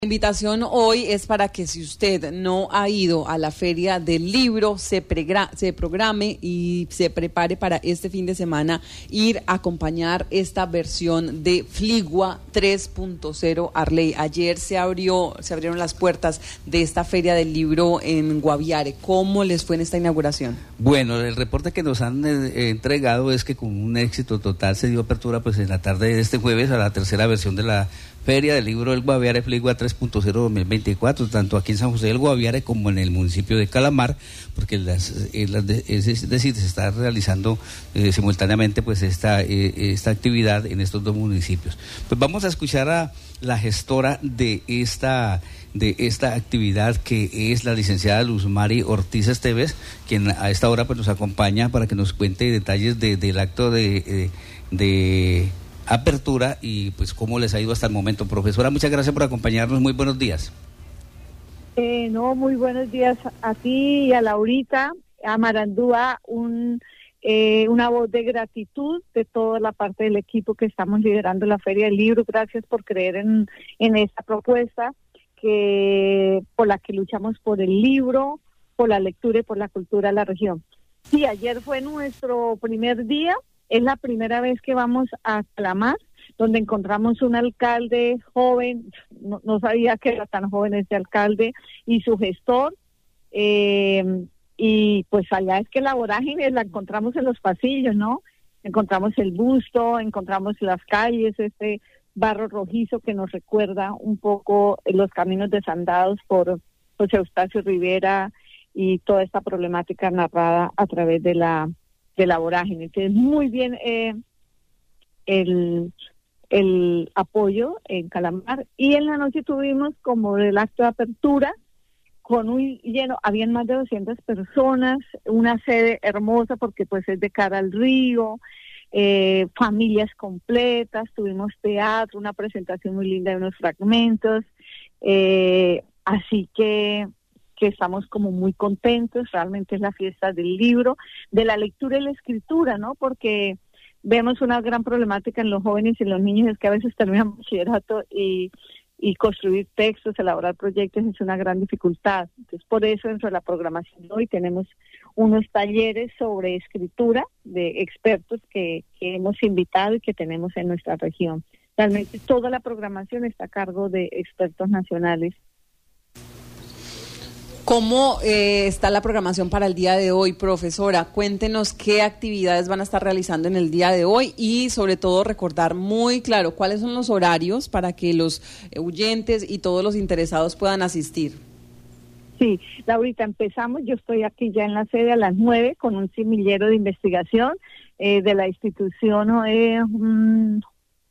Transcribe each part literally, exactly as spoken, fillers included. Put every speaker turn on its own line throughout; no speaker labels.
La invitación hoy es para que si usted no ha ido a la Feria del Libro, se, pregra- se programe y se prepare para este fin de semana ir a acompañar esta versión de Fligua tres punto cero Arley. Ayer se abrió, se abrieron las puertas de esta Feria del Libro en Guaviare. ¿Cómo les fue en esta inauguración?
Bueno, el reporte que nos han eh, entregado es que con un éxito total se dio apertura pues en la tarde de este jueves a la tercera versión de la Feria del Libro del Guaviare Fligua tres punto cero dos mil veinticuatro, tanto aquí en San José del Guaviare como en el municipio de Calamar, porque las, eh, las de, es decir, se está realizando eh, simultáneamente pues esta, eh, esta actividad en estos dos municipios. Pues vamos a escuchar a la gestora de esta de esta actividad, que es la licenciada Luzmari Ortiz Esteves, quien a esta hora pues nos acompaña para que nos cuente detalles de, del acto de, de, de apertura y pues cómo les ha ido hasta el momento. Profesora, muchas gracias por acompañarnos, muy buenos días.
Eh, no, muy buenos días a ti y a Laurita, a Marandúa, un, eh, una voz de gratitud de toda la parte del equipo que estamos liderando la Feria del Libro. Gracias por creer en, en esta propuesta que por la que luchamos por el libro, por la lectura y por la cultura de la región. Sí, ayer fue nuestro primer día, es la primera vez que vamos a Calamar, donde encontramos un alcalde joven, no, no sabía que era tan joven este alcalde, y su gestor, eh, y pues allá es que la vorágine la encontramos en los pasillos, ¿no? Encontramos el busto, encontramos las calles, este barro rojizo que nos recuerda un poco los caminos desandados por José Eustacio Rivera y toda esta problemática narrada a través de la de la vorágine. Entonces, muy bien eh, el, el apoyo en Calamar. Y en la noche tuvimos como el acto de apertura con un lleno, habían más de doscientas personas, una sede hermosa porque pues es de cara al río, eh, familias completas, tuvimos teatro, una presentación muy linda de unos fragmentos, eh, así que que estamos como muy contentos. Realmente es la fiesta del libro, de la lectura y la escritura, ¿no? Porque vemos una gran problemática en los jóvenes y en los niños, es que a veces terminan bachillerato y, y construir textos, elaborar proyectos es una gran dificultad. Entonces, por eso dentro de la programación de hoy tenemos unos talleres sobre escritura de expertos que, que hemos invitado y que tenemos en nuestra región. Realmente toda la programación está a cargo de expertos nacionales.
¿Cómo eh, está la programación para el día de hoy, profesora? Cuéntenos qué actividades van a estar realizando en el día de hoy y sobre todo recordar muy claro cuáles son los horarios para que los oyentes y todos los interesados puedan asistir.
Sí, Laurita, empezamos, yo estoy aquí ya en la sede a las nueve con un semillero de investigación eh, de la institución eh, um,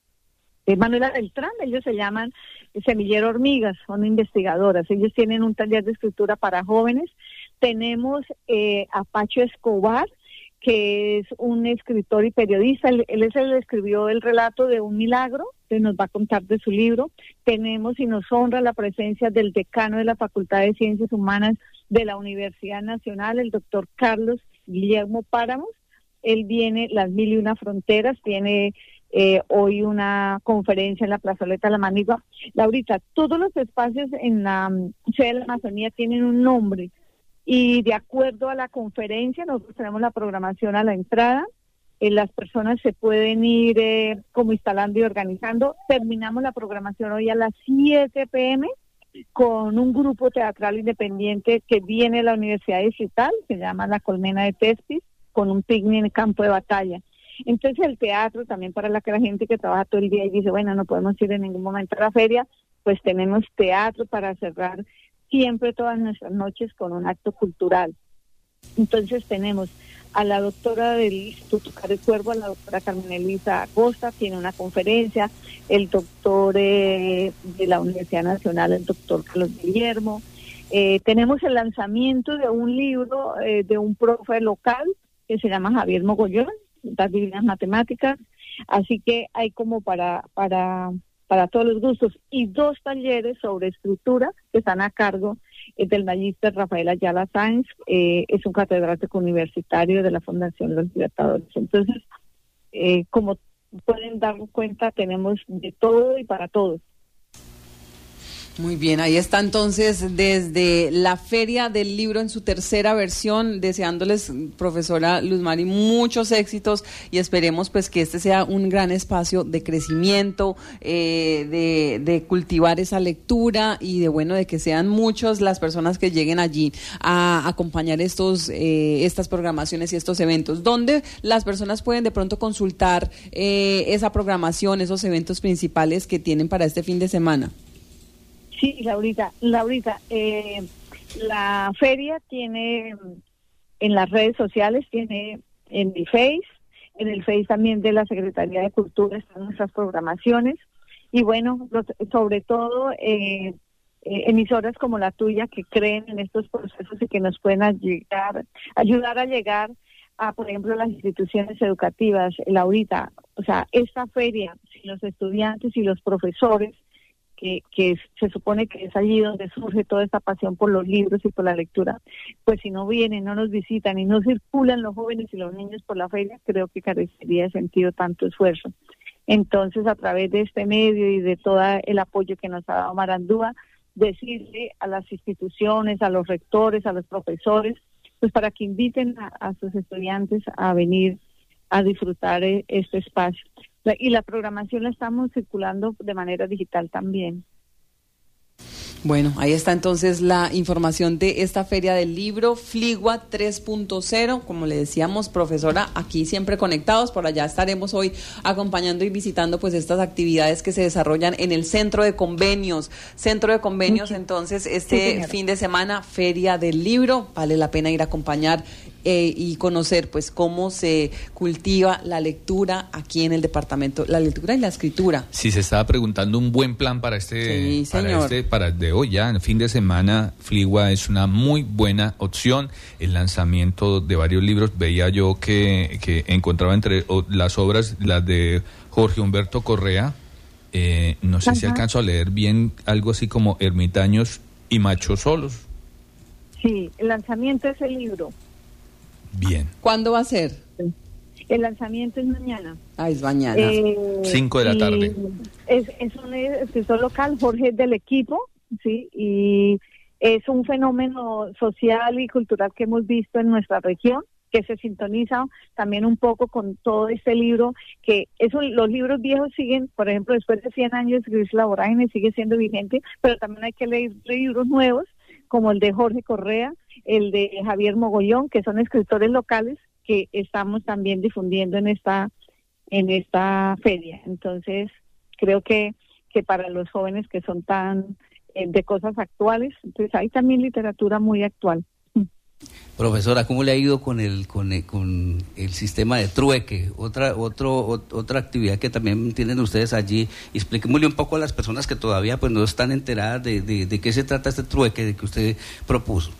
de Manuela Beltrán, ellos se llaman Semillero Hormigas, son investigadoras, ellos tienen un taller de escritura para jóvenes. Tenemos eh, a Pacho Escobar, que es un escritor y periodista, él, él es el que escribió el relato de Un Milagro, que nos va a contar de su libro. Tenemos y nos honra la presencia del decano de la Facultad de Ciencias Humanas de la Universidad Nacional, el doctor Carlos Guillermo Páramos. Él viene Las Mil y Una Fronteras, tiene Eh, hoy una conferencia en la plazoleta de la Manigua. Laurita, todos los espacios en la um, sede de la Amazonía tienen un nombre y de acuerdo a la conferencia nosotros tenemos la programación a la entrada, eh, las personas se pueden ir eh, como instalando y organizando. Terminamos la programación hoy a las siete p.m. con un grupo teatral independiente que viene de la Universidad Distrital, se llama La Colmena de Tespis, con un picnic en el campo de batalla. Entonces el teatro también para la que la gente que trabaja todo el día y dice, bueno, no podemos ir en ningún momento a la feria, pues tenemos teatro para cerrar siempre todas nuestras noches con un acto cultural. Entonces tenemos a la doctora del Instituto Caro Cuervo, a la doctora Carmen Elisa Acosta, tiene una conferencia, el doctor eh, de la Universidad Nacional, el doctor Carlos Guillermo. Eh, tenemos el lanzamiento de un libro eh, de un profe local que se llama Javier Mogollón, Las Divinas Matemáticas, así que hay como para para para todos los gustos, y dos talleres sobre escritura que están a cargo eh, del magíster Rafael Ayala Sáenz, eh, es un catedrático universitario de la Fundación Los Libertadores. Entonces, eh, como pueden dar cuenta, tenemos de todo y para todos.
Muy bien, ahí está entonces desde la Feria del Libro en su tercera versión, deseándoles, profesora Luz Mari, muchos éxitos y esperemos pues que este sea un gran espacio de crecimiento, eh, de, de cultivar esa lectura y de bueno, de que sean muchos las personas que lleguen allí a acompañar estos, eh, estas programaciones y estos eventos. ¿Dónde las personas pueden de pronto consultar eh, esa programación, esos eventos principales que tienen para este fin de semana?
Sí, Laurita, Laurita, eh, la feria tiene en las redes sociales, tiene en mi Face, en el Face también de la Secretaría de Cultura están nuestras programaciones y bueno, los, sobre todo eh, eh, emisoras como la tuya que creen en estos procesos y que nos pueden ayudar, ayudar a llegar a, por ejemplo, las instituciones educativas. Laurita, o sea, esta feria, si los estudiantes y los profesores Que, que se supone que es allí donde surge toda esta pasión por los libros y por la lectura, pues si no vienen, no nos visitan y no circulan los jóvenes y los niños por la feria, creo que carecería de sentido tanto esfuerzo. Entonces, a través de este medio y de todo el apoyo que nos ha dado Marandúa, decirle a las instituciones, a los rectores, a los profesores, pues para que inviten a, a sus estudiantes a venir a disfrutar este espacio. Y la programación la estamos circulando de manera digital también.
Bueno, ahí está entonces la información de esta Feria del Libro, Fligua tres punto cero, como le decíamos, profesora, aquí siempre conectados, por allá estaremos hoy acompañando y visitando pues estas actividades que se desarrollan en el Centro de Convenios, Centro de Convenios, sí. Entonces este sí, fin de semana, Feria del Libro, vale la pena ir a acompañar eh, y conocer pues cómo se cultiva la lectura aquí en el departamento, la lectura y la escritura.
Sí, se estaba preguntando un buen plan para este,
sí,
para este, para de hoy ya, en el fin de semana. Fligua es una muy buena opción. El lanzamiento de varios libros, veía yo que, que encontraba entre las obras, las de Jorge Humberto Correa, eh, no sé Ajá. si alcanzo a leer bien, algo así como Ermitaños y Machos Solos.
Sí, el lanzamiento es el libro.
Bien.
¿Cuándo va a ser?
El lanzamiento es mañana.
Ah, es mañana.
Eh,
Cinco de la tarde.
Es, es un escritor local, Jorge es del equipo, sí, y es un fenómeno social y cultural que hemos visto en nuestra región, que se sintoniza también un poco con todo este libro, que eso, los libros viejos siguen, por ejemplo, después de cien años, Gris la Vorágine sigue siendo vigente, pero también hay que leer libros nuevos, como el de Jorge Correa, el de Javier Mogollón, que son escritores locales que estamos también difundiendo en esta en esta feria. Entonces, creo que, que para los jóvenes que son tan eh, de cosas actuales, pues hay también literatura muy actual.
Profesora, ¿cómo le ha ido con el con el, con el sistema de trueque? Otra otro ot, otra actividad que también tienen ustedes allí. Explíquemosle un poco a las personas que todavía pues no están enteradas de, de, de qué se trata este trueque de que usted propuso.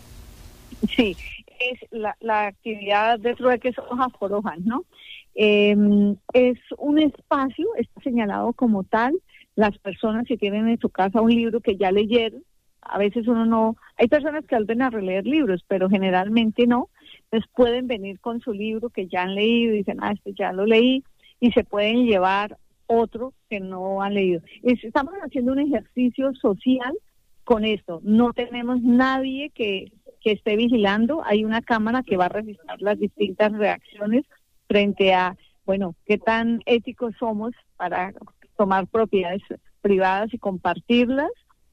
Sí, es la, la actividad de trueque es hojas por hojas, ¿no? Eh, es un espacio, está señalado como tal. Las personas que tienen en su casa un libro que ya leyeron, a veces uno no, hay personas que vuelven a releer libros, pero generalmente no, entonces pueden venir con su libro que ya han leído y dicen, ah, este ya lo leí, y se pueden llevar otro que no han leído. Estamos haciendo un ejercicio social con esto, no tenemos nadie que, que esté vigilando, hay una cámara que va a registrar las distintas reacciones frente a, bueno, qué tan éticos somos para tomar propiedades privadas y compartirlas.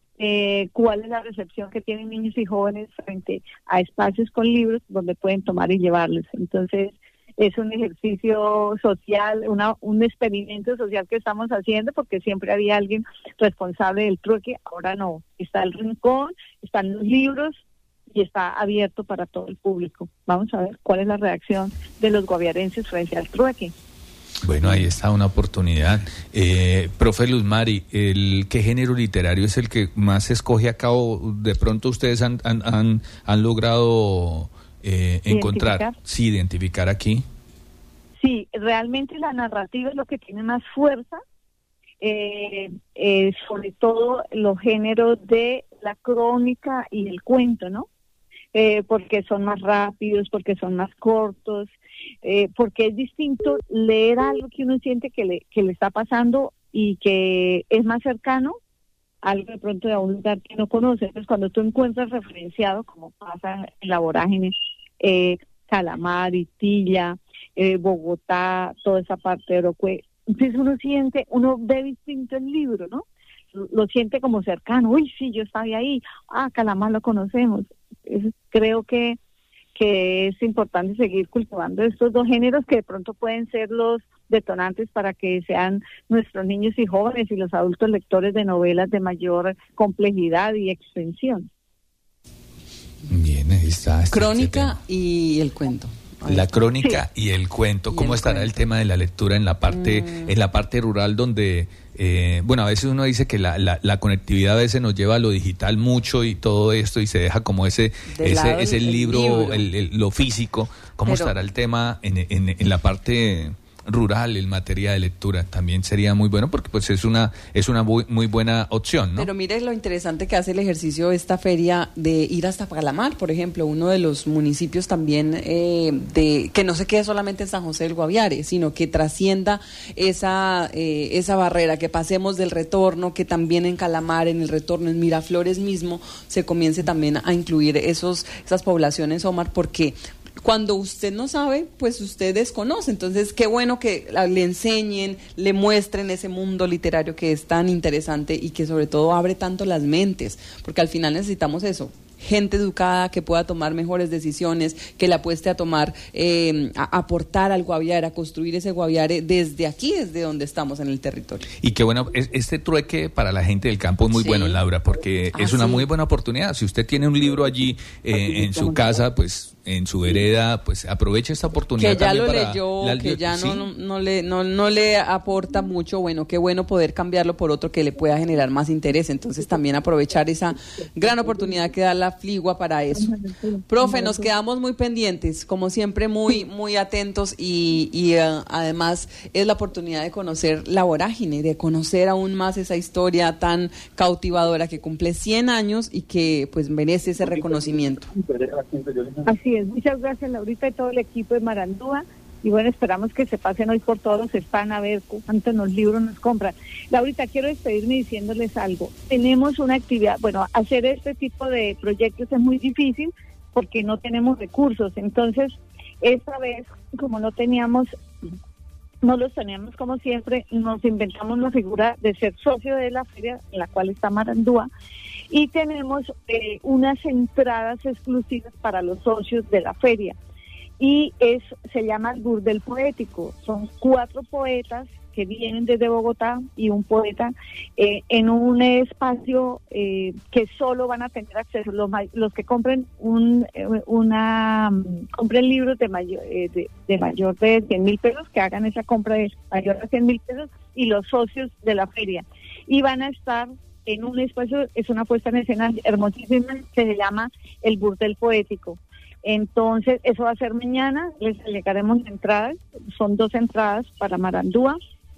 Eh, cuál es la recepción que tienen niños y jóvenes frente a espacios con libros donde pueden tomar y llevarlos. Entonces, es un ejercicio social, una, un experimento social que estamos haciendo, porque siempre había alguien responsable del trueque, ahora no. Está el rincón, están los libros y está abierto para todo el público. Vamos a ver cuál es la reacción de los guaviarenses frente al trueque.
Bueno, ahí está una oportunidad. Eh, profe Luz Mari, el, ¿qué género literario es el que más se escoge acá o de pronto ustedes han, han, han, han logrado eh, encontrar, identificar. sí, identificar aquí?
Sí, realmente la narrativa es lo que tiene más fuerza, eh, eh, sobre todo los géneros de la crónica y el cuento, ¿no? Eh, porque son más rápidos, porque son más cortos, eh, porque es distinto leer algo que uno siente que le, que le está pasando y que es más cercano algo de pronto de un lugar que no conoce. Entonces, cuando tú encuentras referenciado, como pasa en la vorágine, eh, Calamar, Itilla, eh, Bogotá, toda esa parte de Orocue, entonces uno siente, uno ve distinto el libro, ¿no? Lo, lo siente como cercano. Uy, sí, yo estaba ahí. Ah, Calamar lo conocemos. Es, creo que que es importante seguir cultivando estos dos géneros que de pronto pueden ser los detonantes para que sean nuestros niños y jóvenes y los adultos lectores de novelas de mayor complejidad y extensión.
Bien, ahí está. Este,
Crónica
este
y el cuento.
La crónica sí. y el cuento. ¿Cómo
el
estará
cuento.
el tema de la lectura en la parte mm. en la parte rural donde eh, bueno, a veces uno dice que la, la, la conectividad a veces nos lleva a lo digital mucho y todo esto y se deja como ese
de
ese ese
el
libro,
libro.
El, el, lo físico. ¿Cómo Pero, estará el tema en, en, en la parte rural, en materia de lectura? También sería muy bueno porque pues es una es una muy, muy buena opción, ¿no?
Pero mire lo interesante que hace el ejercicio de esta feria de ir hasta Calamar, por ejemplo, uno de los municipios también eh, de que no se quede solamente en San José del Guaviare, sino que trascienda esa eh, esa barrera, que pasemos del retorno, que también en Calamar, en el retorno, en Miraflores mismo, se comience también a incluir esos esas poblaciones, Omar, porque cuando usted no sabe, pues usted desconoce. Entonces, qué bueno que le enseñen, le muestren ese mundo literario que es tan interesante y que sobre todo abre tanto las mentes, porque al final necesitamos eso. Gente educada que pueda tomar mejores decisiones, que le apueste a tomar, eh, a aportar al Guaviare, a construir ese Guaviare desde aquí, desde donde estamos en el territorio.
Y qué bueno, este trueque para la gente del campo es muy sí. bueno, Laura, porque ah, es una sí. muy buena oportunidad. Si usted tiene un libro allí eh, en su casa, pues en su vereda, pues aproveche esta oportunidad.
Que ya lo
para
leyó,
la,
que ya
¿sí?
no, no, no, le, no, no le aporta mucho, bueno, qué bueno poder cambiarlo por otro que le pueda generar más interés. Entonces también aprovechar esa gran oportunidad que da la Fligua para eso. Profe, nos quedamos muy pendientes, como siempre muy muy atentos y, y uh, además es la oportunidad de conocer la vorágine, de conocer aún más esa historia tan cautivadora que cumple cien años y que pues merece ese reconocimiento.
Así es, muchas gracias Laurita y todo el equipo de Marandúa. Y bueno, esperamos que se pasen hoy por todos los stands a ver cuántos los libros nos compran. Laurita, quiero despedirme diciéndoles algo. Tenemos una actividad, bueno, hacer este tipo de proyectos es muy difícil porque no tenemos recursos. Entonces, esta vez, como no teníamos, no los teníamos como siempre, nos inventamos la figura de ser socio de la feria en la cual está Marandúa y tenemos eh, unas entradas exclusivas para los socios de la feria. Y es se llama el Burdel Poético. Son cuatro poetas que vienen desde Bogotá y un poeta eh, en un espacio eh, que solo van a tener acceso los, los que compren un eh, una compren libros de mayor eh, de, de mayor de cien mil pesos, que hagan esa compra de mayor de cien mil pesos, y los socios de la feria. Y van a estar en un espacio, es una puesta en escena hermosísima que se llama el Burdel Poético. Entonces, eso va a ser mañana, les entregaremos entradas, son dos entradas para Marandúa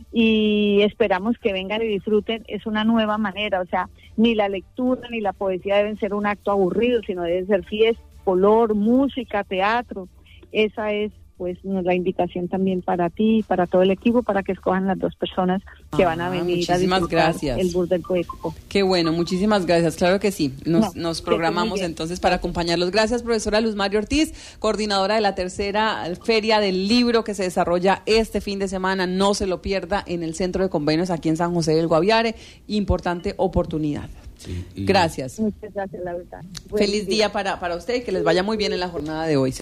y esperamos que vengan y disfruten. Es una nueva manera, o sea, ni la lectura ni la poesía deben ser un acto aburrido, sino deben ser fiesta, color, música, teatro. Esa es pues la invitación también para ti y para todo el equipo, para que escojan las dos personas que ah, van a venir a disfrutar el Burdel Poético.
Qué bueno, muchísimas gracias, claro que sí, nos, no, nos programamos entonces para acompañarlos. Gracias, profesora Luz María Ortiz, coordinadora de la tercera Feria del Libro que se desarrolla este fin de semana, no se lo pierda, en el Centro de Convenios aquí en San José del Guaviare, importante oportunidad. Sí, y... Gracias.
Muchas gracias, la verdad.
Feliz día para, para usted y que les vaya muy bien en la jornada de hoy.